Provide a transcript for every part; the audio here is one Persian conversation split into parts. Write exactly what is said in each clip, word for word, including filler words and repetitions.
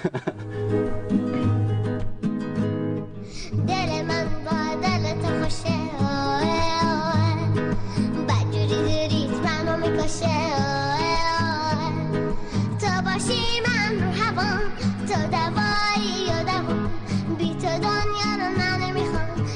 دل من با دل تو خوشه، بدجوری ریت منو میکشه. تو باشی من رو هوا، تو دوایی و دوام، بی تو دنیا رو من نمیخوام.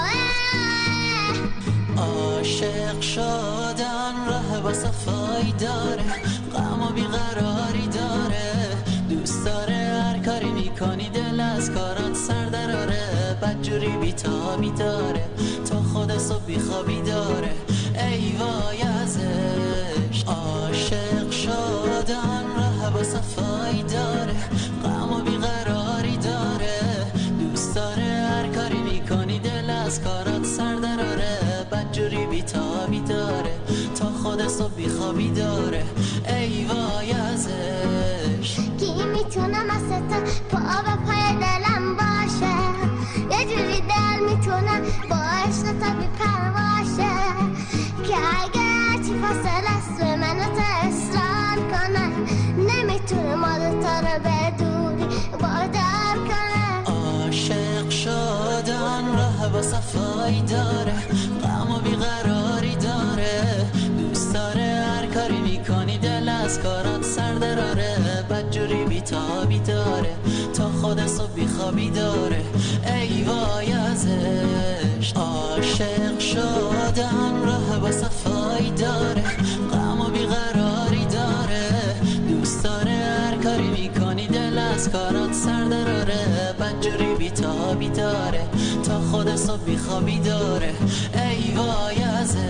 عاشق شدن ره با صفایی داره، غم و بیقراری داره، دوست داره هر کاری میکنی دل از کارات سر دراره، بدجوری بیتابی داره، تا خود صبح بیخوابی داره، ای وای ازش. عاشق شدن ره با صفایی داره، غم و بیقراری داره، دوست داره هر کاری میکنی دل از کارات سر دراره، بدجوری بیتابی داره، تا خود صبح بیخوابی داره، ای وای ازش. کی میتونه مثل تو پا به پای دلم باشه، یه جوری دل میتونه با عشق تو بی پرواشه، که اگه چی فاصله است به من تو اصرار کنه، نمیتونه ما دوتا رو به دوری وادار کنه. عاشق شدن ره با صفایی داره، غم و بیقراری داره، دوست داره هر کاری میکنی دل از کارات سر دراره، بدجوری بیتابی داره، تا خود صبح بیخوابی داره، ای وای ازش. عاشق شدن ره با صفایی داره، غم و بیقراری داره، دوست داره هر کاری میکنی دل از کارات سر دراره، بدجوری بیتابی داره، تا خود صبح بیخوابی داره، ای وای ازش.